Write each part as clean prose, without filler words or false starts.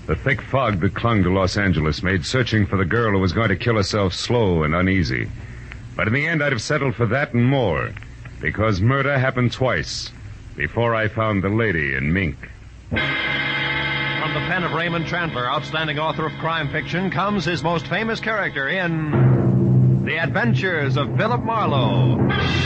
The thick fog that clung to Los Angeles made searching for the girl who was going to kill herself slow and uneasy. But in the end, I'd have settled for that and more, because murder happened twice before I found the lady in Mink. From the pen of Raymond Chandler, outstanding author of crime fiction, comes his most famous character in The Adventures of Philip Marlowe.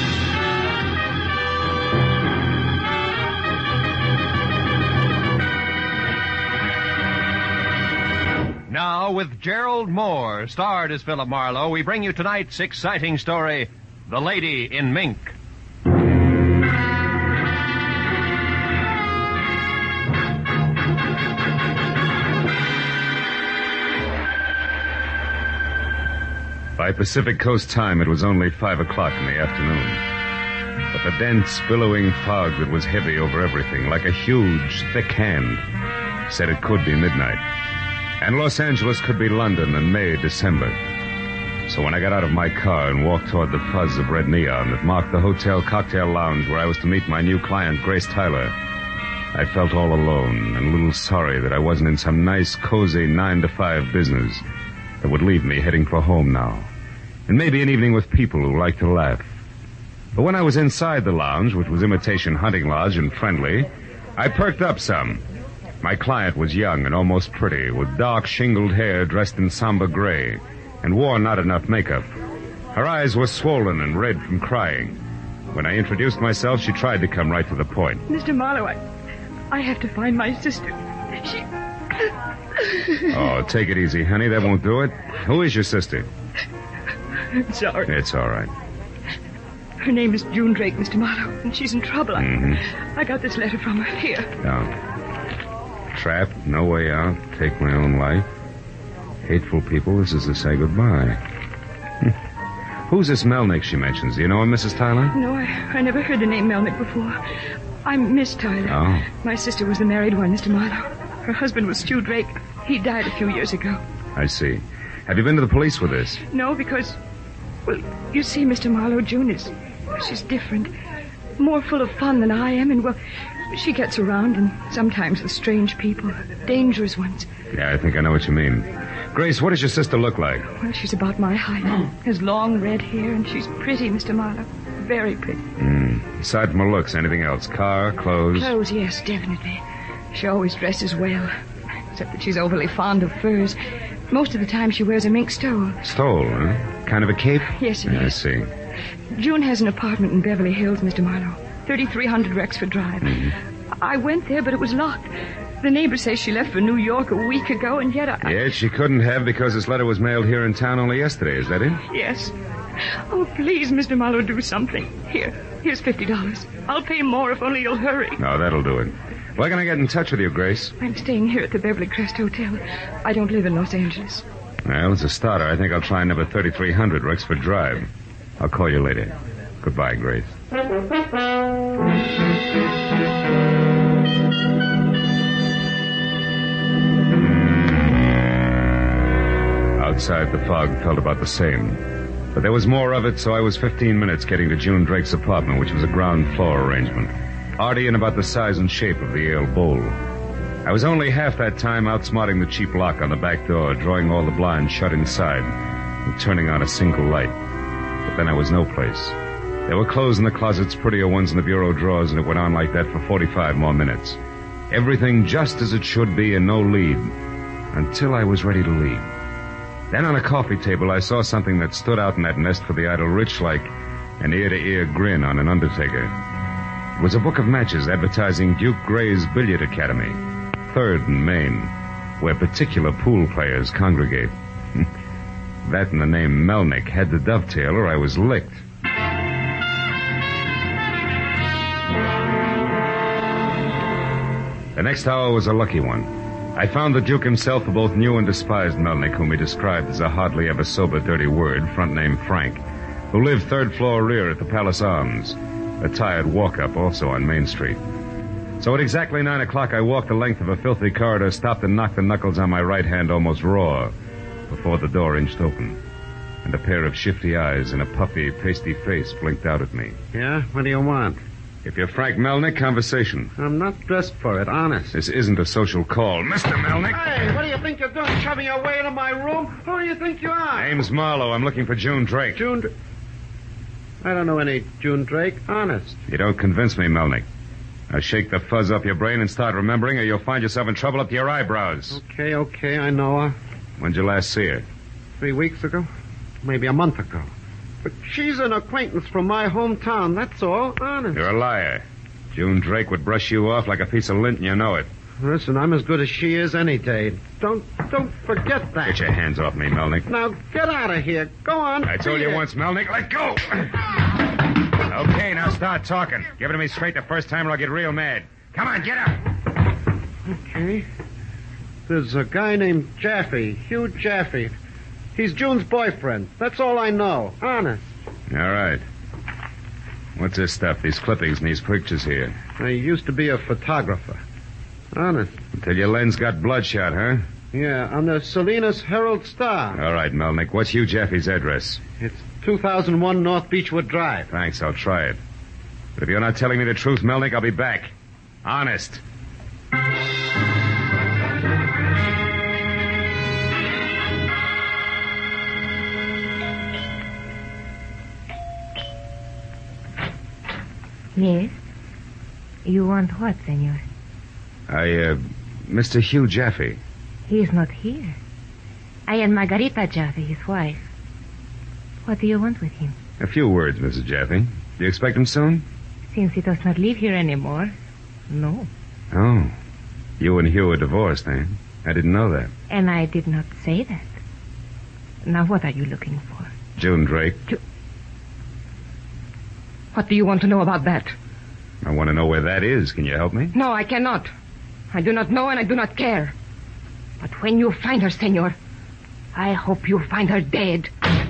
Now, with Gerald Moore, starred as Philip Marlowe, we bring you tonight's exciting story, The Lady in Mink. By Pacific Coast time, it was only 5 o'clock in the afternoon. But the dense, billowing fog that was heavy over everything, like a huge, thick hand, said it could be midnight. And Los Angeles could be London in May, December. So when I got out of my car and walked toward the fuzz of red neon that marked the hotel cocktail lounge where I was to meet my new client, Grace Tyler, I felt all alone and a little sorry that I wasn't in some nice, cozy 9-to-5 business that would leave me heading for home now. And maybe an evening with people who like to laugh. But when I was inside the lounge, which was imitation hunting lodge and friendly, I perked up some. My client was young and almost pretty, with dark, shingled hair dressed in somber gray, and wore not enough makeup. Her eyes were swollen and red from crying. When I introduced myself, she tried to come right to the point. Mr. Marlowe, I have to find my sister. She... Oh, take it easy, honey. That won't do it. Who is your sister? I'm sorry. It's all right. Her name is June Drake, Mr. Marlowe, and she's in trouble. I got this letter from her. Here. Now, trapped, no way out, take my own life. Hateful people, this is to say goodbye. Who's this Melnick she mentions? Do you know him, Mrs. Tyler? No, I never heard the name Melnick before. I'm Miss Tyler. Oh. My sister was the married one, Mr. Marlowe. Her husband was Stu Drake. He died a few years ago. I see. Have you been to the police with this? No, because... Well, you see, Mr. Marlowe, June she's different. More full of fun than I am, and, well, she gets around, and sometimes with strange people. Dangerous ones. Yeah, I think I know what you mean. Grace, what does your sister look like? Well, she's about my height. Has long red hair, and she's pretty, Mr. Marlowe. Very pretty. Aside from her looks, anything else? Car, clothes? Clothes, yes, definitely. She always dresses well, except that she's overly fond of furs. Most of the time she wears a mink stole. Stole, huh? Kind of a cape? Yes, it is. I see. June has an apartment in Beverly Hills, Mr. Marlowe. 3300 Rexford Drive. I went there, but it was locked. The neighbor says she left for New York a week ago, and yet I... Yes, she couldn't have because this letter was mailed here in town only yesterday. Is that it? Yes. Oh, please, Mr. Marlowe, do something. Here's $50. I'll pay more if only you'll hurry. No, that'll do it. Where can I get in touch with you, Grace? I'm staying here at the Beverly Crest Hotel. I don't live in Los Angeles. Well, as a starter, I think I'll try number 3300 Rexford Drive. I'll call you later. Goodbye, Grace. Outside, the fog felt about the same. But there was more of it, so I was 15 minutes getting to June Drake's apartment, which was a ground floor arrangement. Arty and about the size and shape of the Yale Bowl. I was only half that time outsmarting the cheap lock on the back door, drawing all the blinds shut inside, and turning on a single light. But then I was no place. There were clothes in the closets, prettier ones in the bureau drawers, and it went on like that for 45 more minutes. Everything just as it should be and no lead, until I was ready to leave. Then on a coffee table, I saw something that stood out in that nest for the idle rich like an ear-to-ear grin on an undertaker. It was a book of matches advertising Duke Gray's Billiard Academy, 3rd and Main, where particular pool players congregate. That and the name Melnick had to dovetail or I was licked. The next hour was a lucky one. I found the Duke himself who both knew and despised Melnick, whom he described as a hardly ever sober dirty word, front name Frank, who lived 3rd floor rear at the Palace Arms, a tired walk-up also on Main Street. So at exactly 9 o'clock, I walked the length of a filthy corridor, stopped and knocked the knuckles on my right hand almost raw before the door inched open, and a pair of shifty eyes and a puffy, pasty face blinked out at me. Yeah? What do you want? If you're Frank Melnick, conversation. I'm not dressed for it, honest. This isn't a social call. Mr. Melnick! Hey, what do you think you're doing, shoving your way into my room? Who do you think you are? Name's Marlowe. I'm looking for June Drake. I don't know any June Drake, honest. You don't convince me, Melnick. Now shake the fuzz off your brain and start remembering, or you'll find yourself in trouble up to your eyebrows. Okay, I know her. When'd you last see her? 3 weeks ago. Maybe a month ago. But she's an acquaintance from my hometown, that's all, honest. You're a liar. June Drake would brush you off like a piece of lint, and you know it. Listen, I'm as good as she is any day. Don't forget that. Get your hands off me, Melnick. Now, get out of here. Go on. I told you once, Melnick, let go. Okay, now start talking. Give it to me straight the first time or I'll get real mad. Come on, get up. Okay. There's a guy named Jaffe, Hugh Jaffe. He's June's boyfriend. That's all I know. Honest. All right. What's this stuff, these clippings and these pictures here? I used to be a photographer. Honest. Until your lens got bloodshot, huh? Yeah, on the Salinas Herald Star. All right, Melnick. What's Hugh Jaffe's address? It's 2001 North Beechwood Drive. Thanks, I'll try it. But if you're not telling me the truth, Melnick, I'll be back. Honest. Yes? You want what, senor? Mr. Hugh Jaffe. He is not here. I am Margarita Jaffe, his wife. What do you want with him? A few words, Mrs. Jaffe. Do you expect him soon? Since he does not live here anymore, no. Oh. You and Hugh are divorced, eh? I didn't know that. And I did not say that. Now, what are you looking for? June Drake. What do you want to know about that? I want to know where that is. Can you help me? No, I cannot. I do not know and I do not care. But when you find her, senor, I hope you find her dead.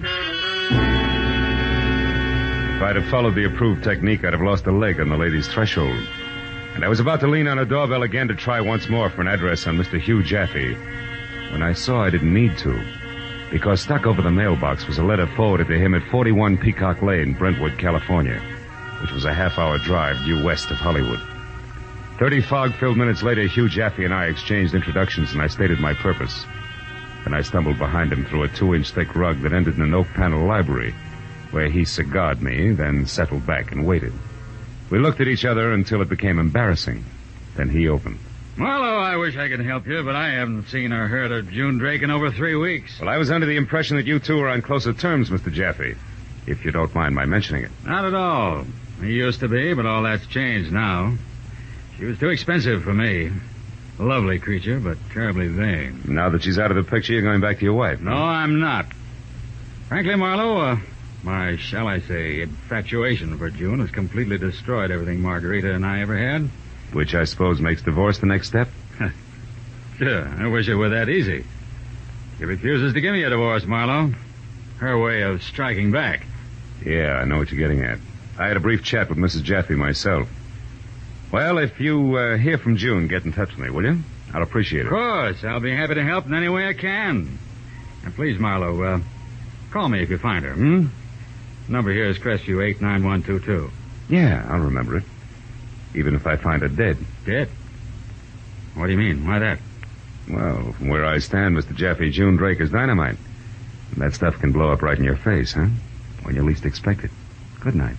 If I'd have followed the approved technique, I'd have lost a leg on the lady's threshold. And I was about to lean on a doorbell again to try once more for an address on Mr. Hugh Jaffe when I saw I didn't need to. Because stuck over the mailbox was a letter forwarded to him at 41 Peacock Lane, Brentwood, California, which was a half-hour drive due west of Hollywood. 30 fog-filled minutes later, Hugh Jaffe and I exchanged introductions, and I stated my purpose. Then I stumbled behind him through a 2-inch thick rug that ended in an oak-panel library, where he cigared me, then settled back and waited. We looked at each other until it became embarrassing. Then he opened. Marlowe, I wish I could help you, but I haven't seen or heard of June Drake in over 3 weeks. Well, I was under the impression that you two were on closer terms, Mr. Jaffe, if you don't mind my mentioning it. Not at all. He used to be, but all that's changed now. She was too expensive for me. A lovely creature, but terribly vain. Now that she's out of the picture, you're going back to your wife. No, I'm not. Frankly, Marlowe, my, shall I say, infatuation for June has completely destroyed everything Margarita and I ever had. Which I suppose makes divorce the next step? Sure, I wish it were that easy. She refuses to give me a divorce, Marlowe. Her way of striking back. Yeah, I know what you're getting at. I had a brief chat with Mrs. Jaffe myself. Well, if you hear from June, get in touch with me, will you? I'll appreciate it. Of course. I'll be happy to help in any way I can. And please, Marlowe, call me if you find her, Number here is Crestview 89122. Yeah, I'll remember it. Even if I find her dead. Dead? What do you mean? Why that? Well, from where I stand, Mr. Jaffe, June Drake is dynamite. And that stuff can blow up right in your face, huh? When you least expect it. Good night.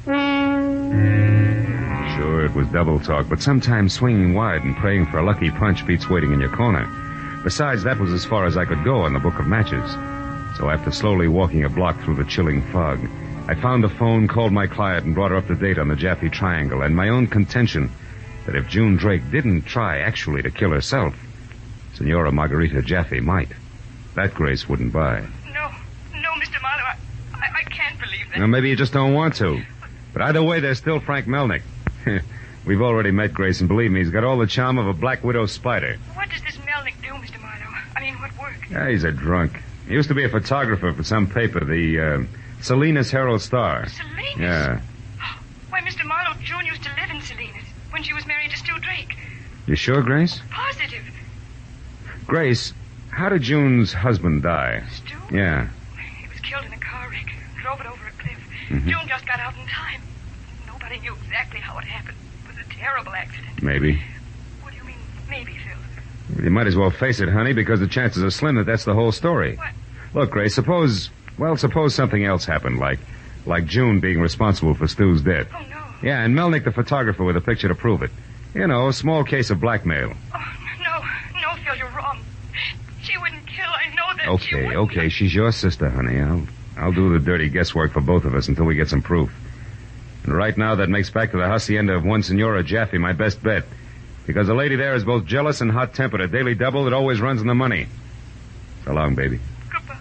Sure, it was double talk, but sometimes swinging wide and praying for a lucky punch beats waiting in your corner. Besides, that was as far as I could go on the book of matches. So after slowly walking a block through the chilling fog, I found a phone, called my client, and brought her up to date on the Jaffe Triangle and my own contention that if June Drake didn't try actually to kill herself, Senora Margarita Jaffe might. That Grace wouldn't buy. No, Mr. Marlowe, I can't believe that. Well, maybe you just don't want to. But either way, there's still Frank Melnick. We've already met Grace, and believe me, he's got all the charm of a Black Widow spider. What does this Melnick do, Mr. Marlowe? I mean, what work? Yeah, he's a drunk. He used to be a photographer for some paper, the Salinas Herald Star. Salinas? Yeah. Why, Mr. Marlowe, June used to live in Salinas when she was married to Stu Drake. You sure, Grace? Positive. Grace, how did June's husband die? Stu? Yeah. He was killed in a car wreck. Drove it over a cliff. Mm-hmm. June just got out in time. Nobody knew exactly how how it happened. It was a terrible accident. Maybe. What do you mean, maybe, Phil? You might as well face it, honey, because the chances are slim that that's the whole story. What? Look, Grace, suppose something else happened, like June being responsible for Stu's death. Oh, no. Yeah, and Melnick, the photographer, with a picture to prove it. You know, a small case of blackmail. Oh, no, Phil, you're wrong. She wouldn't kill. I know that. She wouldn't. Okay. She's your sister, honey. I'll do the dirty guesswork for both of us until we get some proof. And right now, that makes back to the hacienda of one Senora Jaffe my best bet. Because the lady there is both jealous and hot-tempered, a daily double that always runs in the money. So long, baby. Goodbye.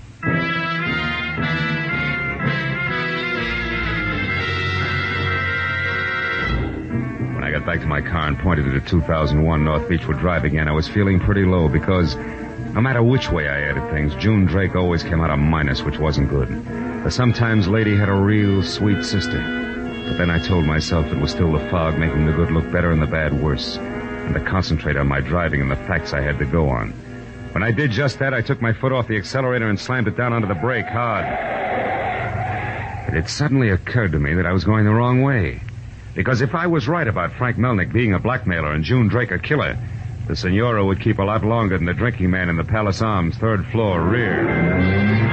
When I got back to my car and pointed to the 2001 North Beechwood Drive again, I was feeling pretty low because no matter which way I added things, June Drake always came out a minus, which wasn't good. The sometimes lady had a real sweet sister. But then I told myself it was still the fog making the good look better and the bad worse, and to concentrate on my driving and the facts I had to go on. When I did just that, I took my foot off the accelerator and slammed it down onto the brake hard. It had suddenly occurred to me that I was going the wrong way. Because if I was right about Frank Melnick being a blackmailer and June Drake a killer, the Senora would keep a lot longer than the drinking man in the Palace Arms, third floor, rear.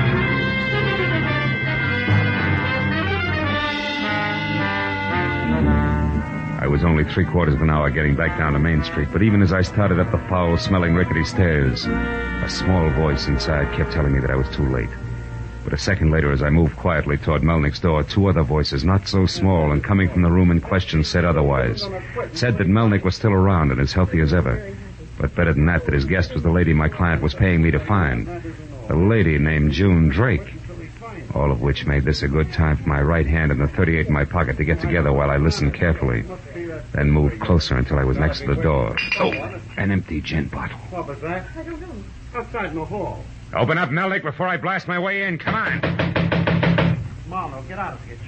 I was only 3/4 of an hour getting back down to Main Street, but even as I started up the foul-smelling rickety stairs, a small voice inside kept telling me that I was too late. But a second later, as I moved quietly toward Melnick's door, two other voices, not so small and coming from the room in question, said otherwise. Said that Melnick was still around and as healthy as ever. But better than that his guest was the lady my client was paying me to find. A lady named June Drake. All of which made this a good time for my right hand and the .38 in my pocket to get together while I listened carefully. Then moved closer until I was next to the door. Oh, an empty gin bottle. What was that? I don't know. Outside in the hall. Open up, Melnick, before I blast my way in. Come on. Marlowe, get out of here,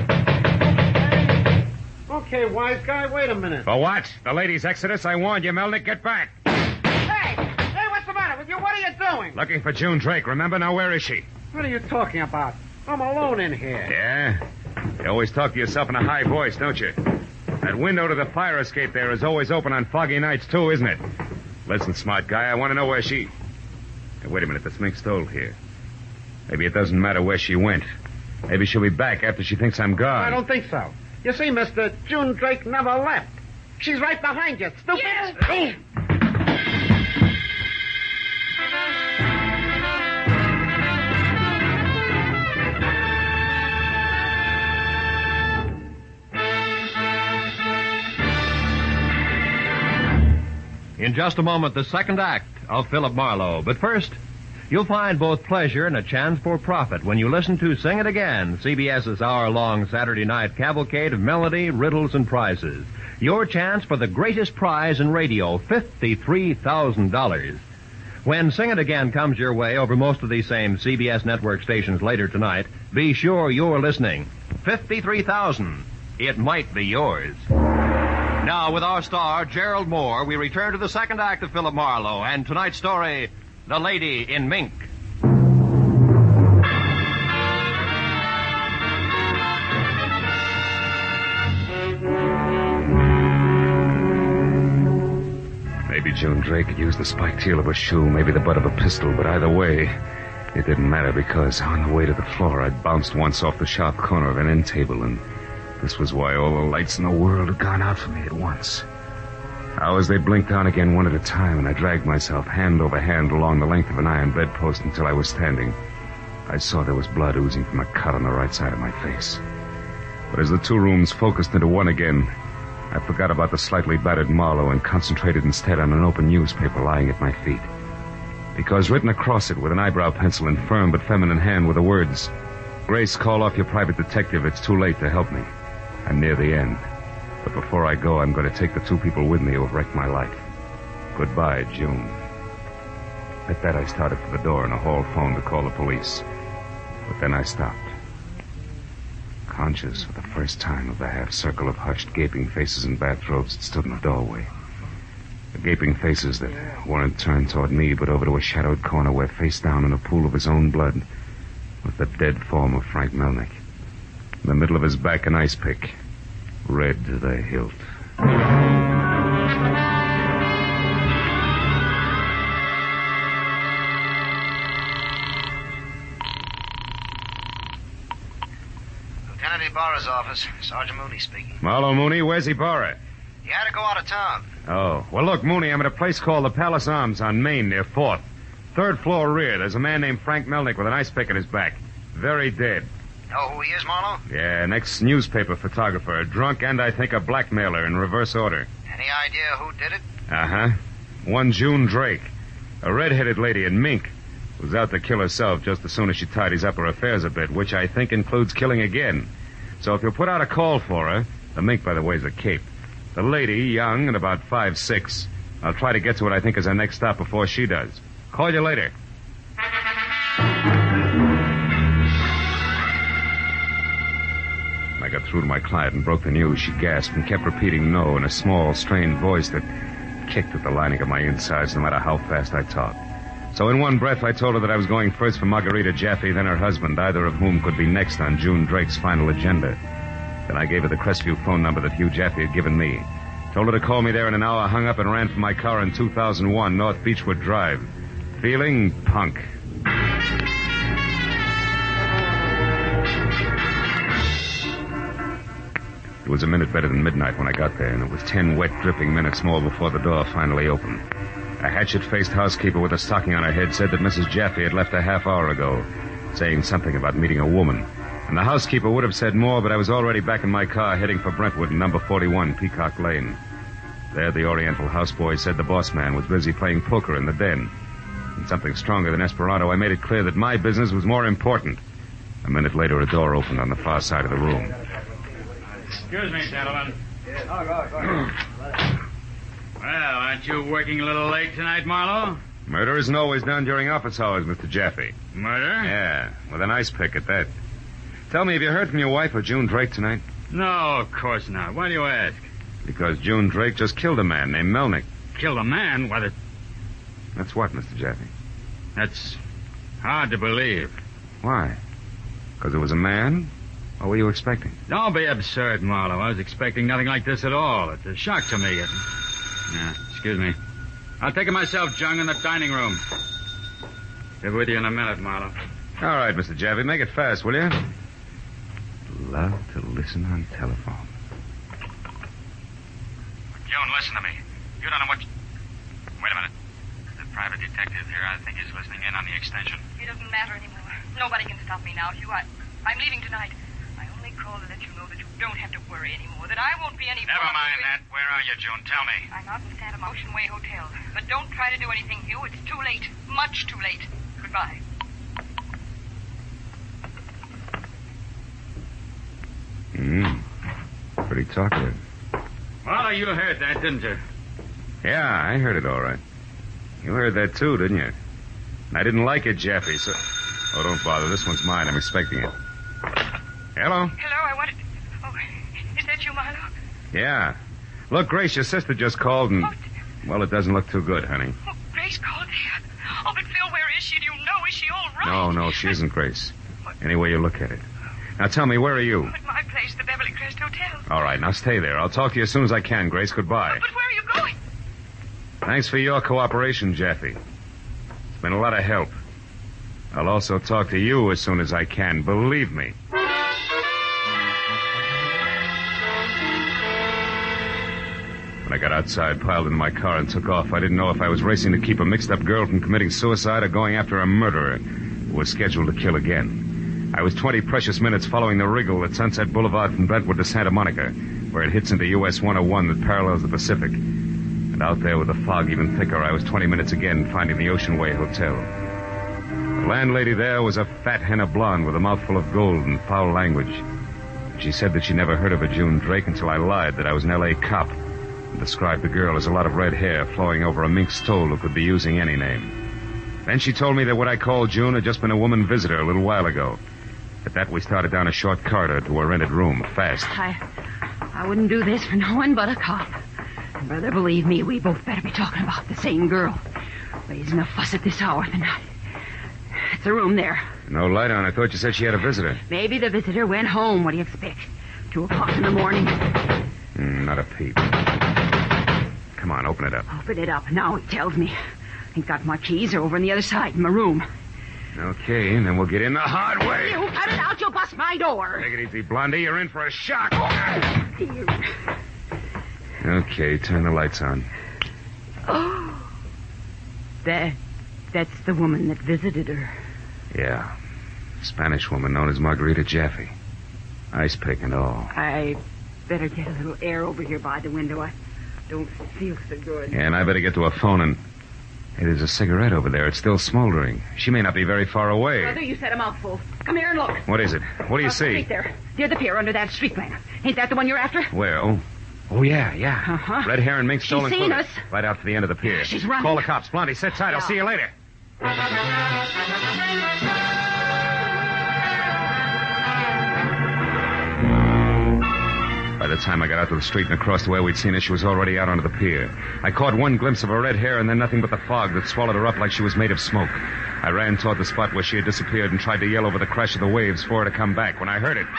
Jim. Okay, wise guy, wait a minute. For what? The lady's exodus? I warned you, Melnick. Get back. Hey, what's the matter with you? What are you doing? Looking for June Drake, remember? Now, where is she? What are you talking about? I'm alone in here. Yeah? You always talk to yourself in a high voice, don't you? That window to the fire escape there is always open on foggy nights, too, isn't it? Listen, smart guy, I want to know where she... Hey, wait a minute, the Smink stole here. Maybe it doesn't matter where she went. Maybe she'll be back after she thinks I'm gone. I don't think so. You see, mister, June Drake never left. She's right behind you, stupid. Yes! In just a moment, the second act of Philip Marlowe. But first, you'll find both pleasure and a chance for profit when you listen to Sing It Again, CBS's hour-long Saturday night cavalcade of melody, riddles, and prizes. Your chance for the greatest prize in radio, $53,000. When Sing It Again comes your way over most of these same CBS network stations later tonight, be sure you're listening. $53,000. It might be yours. Now, with our star, Gerald Moore, we return to the second act of Philip Marlowe and tonight's story, The Lady in Mink. Maybe June Drake had used the spiked heel of a shoe, maybe the butt of a pistol, but either way, it didn't matter because on the way to the floor, I'd bounced once off the sharp corner of an end table, and this was why all the lights in the world had gone out for me at once. Now, as they blinked on again one at a time, and I dragged myself hand over hand along the length of an iron bedpost until I was standing, I saw there was blood oozing from a cut on the right side of my face. But as the two rooms focused into one again, I forgot about the slightly battered Marlowe and concentrated instead on an open newspaper lying at my feet. Because written across it with an eyebrow pencil in firm but feminine hand were the words, "Grace, call off your private detective. It's too late to help me. I'm near the end. But before I go, I'm going to take the two people with me who have wrecked my life. Goodbye, June." At that, I started for the door and a hall phone to call the police. But then I stopped. Conscious for the first time of the half-circle of hushed, gaping faces in bathrobes that stood in the doorway. The gaping faces that weren't turned toward me, but over to a shadowed corner where, face down in a pool of his own blood, was the dead form of Frank Melnick. In the middle of his back, an ice pick. red to the hilt. Lieutenant Ibarra's office. Sergeant Mooney speaking. Marlowe Mooney, where's Ibarra? He had to go out of town. Oh. Well, look, Mooney, I'm at a place called the Palace Arms on Main near 4th. 3rd floor rear. There's a man named Frank Melnick with an ice pick in his back. Very dead. Know who he is, Marlowe? Yeah, an ex-newspaper photographer. A drunk and, I think, a blackmailer in reverse order. Any idea who did it? Uh-huh. One June Drake. A red-headed lady in mink. Was out to kill herself just as soon as she tidies up her affairs a bit, which I think includes killing again. So if you'll put out a call for her... The mink, by the way, is a cape. The lady, young and about 5'6". I'll try to get to what I think is our next stop before she does. Call you later. I got through to my client and broke the news. She gasped and kept repeating no in a small, strained voice that kicked at the lining of my insides no matter how fast I talked. So in one breath, I told her that I was going first for Margarita Jaffe, then her husband, either of whom could be next on June Drake's final agenda. Then I gave her the Crestview phone number that Hugh Jaffe had given me. Told her to call me there in an hour, hung up and ran for my car in 2001, North Beechwood Drive. Feeling punk. It was a minute better than midnight when I got there, and it was 10 wet, dripping minutes more before the door finally opened. A hatchet-faced housekeeper with a stocking on her head said that Mrs. Jaffe had left a half hour ago, saying something about meeting a woman. And the housekeeper would have said more, but I was already back in my car heading for Brentwood in number 41, Peacock Lane. There, the Oriental houseboy said the boss man was busy playing poker in the den. And something stronger than Esperanto, I made it clear that my business was more important. A minute later, a door opened on the far side of the room. Excuse me, gentlemen. Well, aren't you working a little late tonight, Marlowe? Murder isn't always done during office hours, Mr. Jaffe. Murder? Yeah, with an ice pick at that. Tell me, have you heard from your wife or June Drake tonight? No, of course not. Why do you ask? Because June Drake just killed a man named Melnick. Killed a man? Why, That's what, Mr. Jaffe? that's hard to believe. Why? Because it was a man? What were you expecting? Don't be absurd, Marlowe. I was expecting nothing like this at all. It's a shock to me. Excuse me. I'll take it myself, Jung, in the dining room. Be with you in a minute, Marlowe. All right, Mr. Jaffe, make it fast, will you? Love to listen on telephone. June, listen to me. You don't know what... Wait a minute. The private detective here, I think he's listening in on the extension. It doesn't matter anymore. Nobody can stop me now, Hugh. I'm leaving tonight. I only called to let you know that you don't have to worry anymore, that I won't be any... Never mind that. Where are you, June? Tell me. I'm out in Santa Motion Way Hotel. But don't try to do anything, Hugh. It's too late. Much too late. Goodbye. Pretty talkative. Well, you heard that, didn't you? Yeah, I heard it all right. You heard that too, didn't you? And I didn't like it, Jaffe, so... Oh, don't bother. This one's mine. I'm expecting it. Hello? Hello, I wanted... Oh, is that you, Marlowe? Yeah. Look, Grace, your sister just called and... Well, it doesn't look too good, honey. Oh, Grace called here. Oh, but Phil, where is she? Do you know? Is she all right? No, she isn't, Grace. Any way you look at it. Now, tell me, where are you? At my place, the Beverly Crest Hotel. All right, now stay there. I'll talk to you as soon as I can, Grace. Goodbye. But where are you going? Thanks for your cooperation, Jaffe. It's been a lot of help. I'll also talk to you as soon as I can. Believe me. When I got outside, piled in my car, and took off, I didn't know if I was racing to keep a mixed-up girl from committing suicide or going after a murderer who was scheduled to kill again. I was 20 precious minutes following the wriggle at Sunset Boulevard from Brentwood to Santa Monica, where it hits into US 101 that parallels the Pacific. And out there with the fog even thicker, I was 20 minutes again finding the Ocean Way Hotel. The landlady there was a fat henna blonde with a mouthful of gold and foul language. She said that she never heard of a June Drake until I lied that I was an L.A. cop and described the girl as a lot of red hair flowing over a mink stole who could be using any name. Then she told me that what I called June had just been a woman visitor a little while ago. At that, we started down a short corridor to a rented room, fast. I wouldn't do this for no one but a cop. Brother, believe me, we both better be talking about the same girl. Raising a fuss at this hour of the night. It's a room there. No light on. I thought you said she had a visitor. Maybe the visitor went home. What do you expect? 2:00 in the morning. Not a peep. Come on, open it up. Open it up. Now he tells me. Ain't got my keys. They're over on the other side in my room. Okay, and then we'll get in the hard way. You cut it out. You'll bust my door. Take it easy, Blondie. You're in for a shock. Dear. Okay, turn the lights on. Oh. That's the woman that visited her. Yeah. Spanish woman known as Margarita Jaffe. Ice pick and all. I better get a little air over here by the window. I don't feel so good. Yeah, and I better get to a phone and... Hey, there's a cigarette over there. It's still smoldering. She may not be very far away. Brother, you said a mouthful. Come here and look. What is it? What do you see? Right there. Near the pier under that street lamp. Ain't that the one you're after? Where? Oh, yeah. Uh-huh. Red hair and mink stolen She's seen clothing. us. Right out to the end of the pier. She's running. Call the cops. Blondie, sit tight. I'll see you later. By the time I got out to the street and across the way we'd seen her, she was already out onto the pier. I caught one glimpse of her red hair and then nothing but the fog that swallowed her up like she was made of smoke. I ran toward the spot where she had disappeared and tried to yell over the crash of the waves for her to come back. When I heard it...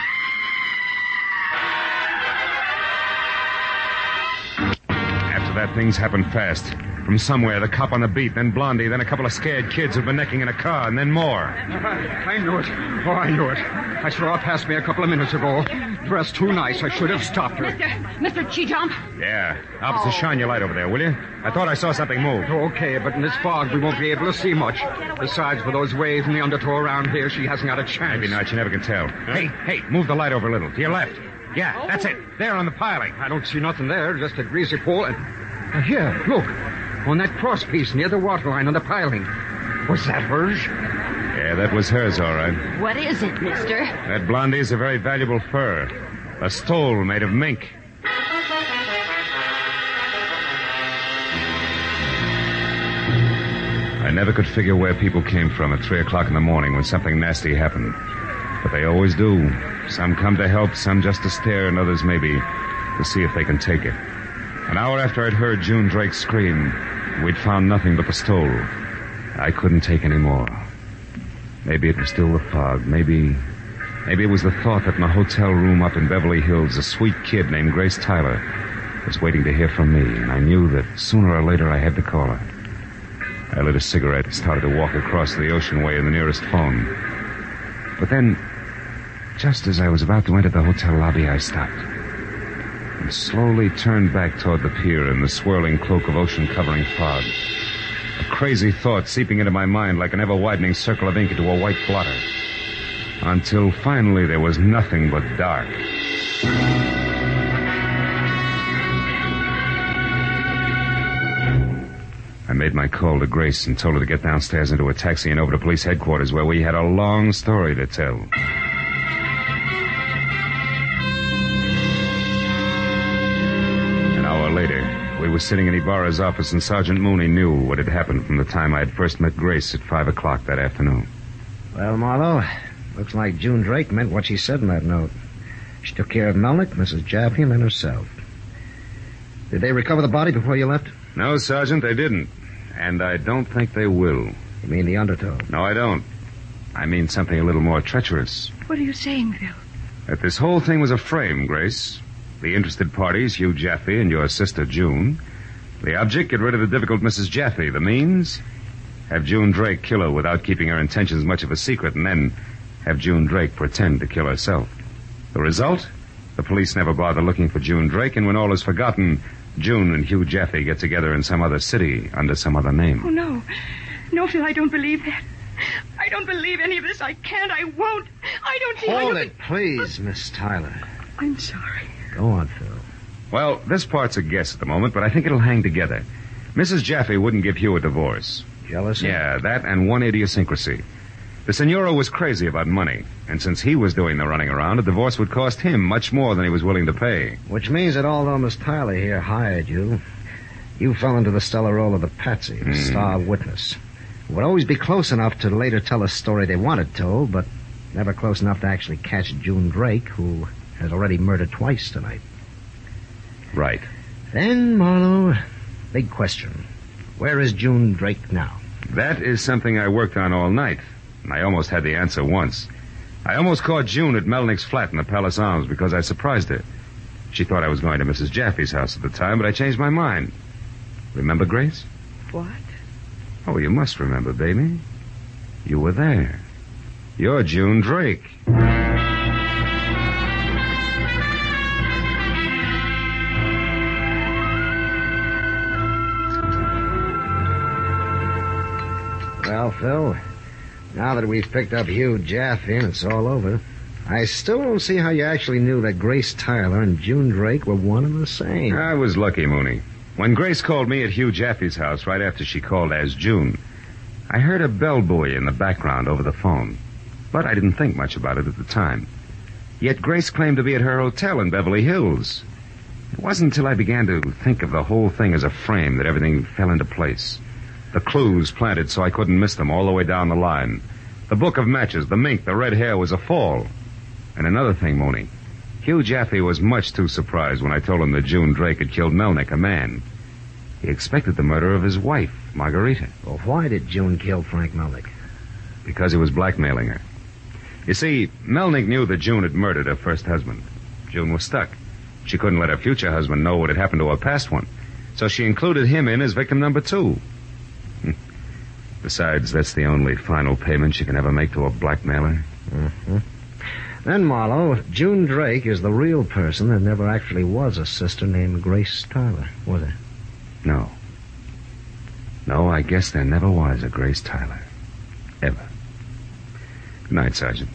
After that, things happened fast. From somewhere, the cop on the beat, then Blondie, then a couple of scared kids who'd been necking in a car, and then more. I knew it. Oh, I knew it. I saw her pass me a couple of minutes ago. Dressed too nice. I should have stopped her. Mr. Cheejump. Yeah. Officer, shine your light over there, will you? I thought I saw something move. Okay, but in this fog, we won't be able to see much. Besides, with those waves and the undertow around here, she hasn't got a chance. Maybe not. You never can tell. Hey, move the light over a little. To your left. Yeah, that's it. There on the piling. I don't see nothing there. Just a greasy pole. And here, look. On that cross piece near the waterline on the piling. Was that hers? Yeah, that was hers, all right. What is it, mister? That Blondie's a very valuable fur. A stole made of mink. I never could figure where people came from at 3 o'clock in the morning when something nasty happened. But they always do. Some come to help, some just to stare, and others maybe to see if they can take it. An hour after I'd heard June Drake scream, we'd found nothing but the stole. I couldn't take any more. Maybe it was still the fog. Maybe it was the thought that in a hotel room up in Beverly Hills, a sweet kid named Grace Tyler was waiting to hear from me, and I knew that sooner or later I had to call her. I lit a cigarette and started to walk across the ocean way in the nearest phone. But then, just as I was about to enter the hotel lobby, I stopped and slowly turned back toward the pier in the swirling cloak of ocean-covering fog. A crazy thought seeping into my mind like an ever-widening circle of ink into a white blotter. Until finally there was nothing but dark. I made my call to Grace and told her to get downstairs into a taxi and over to police headquarters where we had a long story to tell. Later, we were sitting in Ibarra's office, and Sergeant Mooney knew what had happened from the time I had first met Grace at 5 o'clock that afternoon. Well, Marlowe, looks like June Drake meant what she said in that note. She took care of Melnick, Mrs. Jaffe, and then herself. Did they recover the body before you left? No, Sergeant, they didn't. And I don't think they will. You mean the undertow? No, I don't. I mean something a little more treacherous. What are you saying, Phil? That this whole thing was a frame, Grace. The interested parties, Hugh Jaffe and your sister, June. The object, get rid of the difficult Mrs. Jaffe. The means, have June Drake kill her without keeping her intentions much of a secret, and then have June Drake pretend to kill herself. The result? The police never bother looking for June Drake, and when all is forgotten, June and Hugh Jaffe get together in some other city under some other name. Oh, no. No, Phil, I don't believe that. I don't believe any of this. I can't. I won't. I don't see... Hold it, please, Miss Tyler. I'm sorry. Go on, Phil. Well, this part's a guess at the moment, but I think it'll hang together. Mrs. Jaffe wouldn't give Hugh a divorce. Jealousy? Yeah, that and one idiosyncrasy. The Senora was crazy about money, and since he was doing the running around, a divorce would cost him much more than he was willing to pay. Which means that although Miss Tyler here hired you, you fell into the stellar role of the patsy, the star witness. Would always be close enough to later tell a story they wanted told, but never close enough to actually catch June Drake, who has already murdered twice tonight. Right. Then, Marlowe, big question. Where is June Drake now? That is something I worked on all night, and I almost had the answer once. I almost caught June at Melnick's flat in the Palace Arms because I surprised her. She thought I was going to Mrs. Jaffe's house at the time, but I changed my mind. Remember, Grace? What? Oh, you must remember, baby. You were there. You're June Drake. Well, Phil, now that we've picked up Hugh Jaffe and it's all over, I still don't see how you actually knew that Grace Tyler and June Drake were one and the same. I was lucky, Mooney. When Grace called me at Hugh Jaffe's house right after she called as June, I heard a bell buoy in the background over the phone. But I didn't think much about it at the time. Yet Grace claimed to be at her hotel in Beverly Hills. It wasn't until I began to think of the whole thing as a frame that everything fell into place. The clues planted so I couldn't miss them all the way down the line. The book of matches, the mink, the red hair was a fall. And another thing, Mooney. Hugh Jaffe was much too surprised when I told him that June Drake had killed Melnick, a man. He expected the murder of his wife, Margarita. Well, why did June kill Frank Melnick? Because he was blackmailing her. You see, Melnick knew that June had murdered her first husband. June was stuck. She couldn't let her future husband know what had happened to her past one. So she included him in as victim number 2. Besides, that's the only final payment she can ever make to a blackmailer. Mm-hmm. Then, Marlowe, June Drake is the real person that never actually was a sister named Grace Tyler, was it? No. No, I guess there never was a Grace Tyler. Ever. Good night, Sergeant.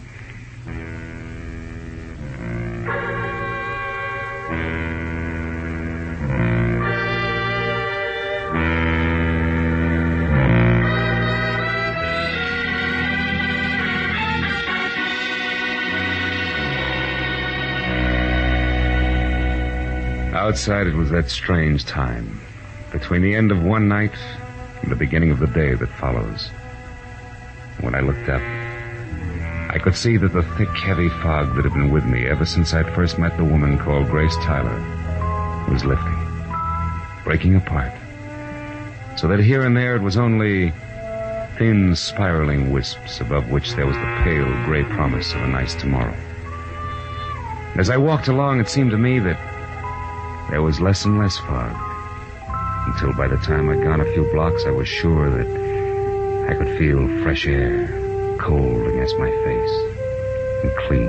Outside, it was that strange time, between the end of one night and the beginning of the day that follows. When I looked up, I could see that the thick, heavy fog that had been with me ever since I'd first met the woman called Grace Tyler was lifting, breaking apart, so that here and there it was only thin, spiraling wisps above which there was the pale, gray promise of a nice tomorrow. As I walked along, it seemed to me that there was less and less fog, until by the time I'd gone a few blocks, I was sure that I could feel fresh air, cold against my face, and clean.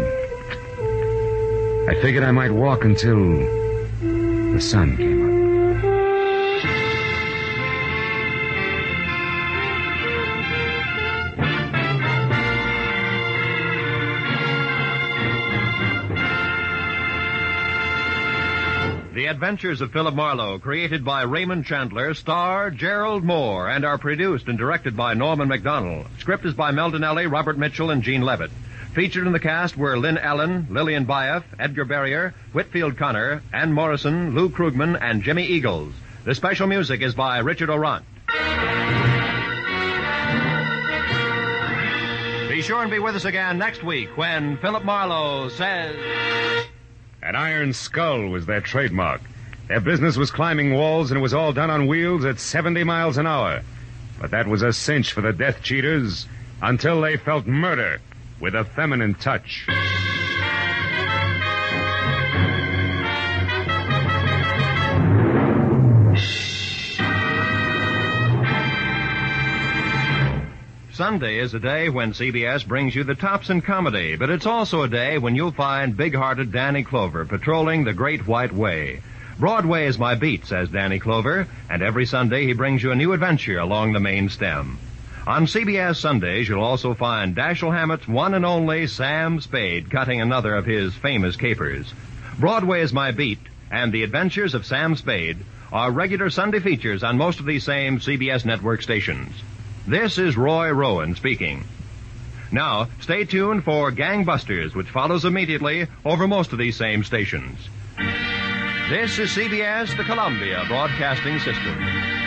I figured I might walk until the sun came up. The Adventures of Philip Marlowe, created by Raymond Chandler, star Gerald Moore, and are produced and directed by Norman MacDonald. Script is by Mel Donnelly, Robert Mitchell, and Gene Levitt. Featured in the cast were Lynn Allen, Lillian Baeff, Edgar Barrier, Whitfield Connor, Ann Morrison, Lou Krugman, and Jimmy Eagles. The special music is by Richard Orant. Be sure and be with us again next week when Philip Marlowe says... An iron skull was their trademark. Their business was climbing walls, and it was all done on wheels at 70 miles an hour. But that was a cinch for the death cheaters until they felt murder with a feminine touch. Sunday is a day when CBS brings you the tops in comedy, but it's also a day when you'll find big-hearted Danny Clover patrolling the Great White Way. Broadway is my beat, says Danny Clover, and every Sunday he brings you a new adventure along the main stem. On CBS Sundays, you'll also find Dashiell Hammett's one and only Sam Spade cutting another of his famous capers. Broadway is my beat, and the adventures of Sam Spade are regular Sunday features on most of these same CBS network stations. This is Roy Rowan speaking. Now, stay tuned for Gangbusters, which follows immediately over most of these same stations. This is CBS, the Columbia Broadcasting System.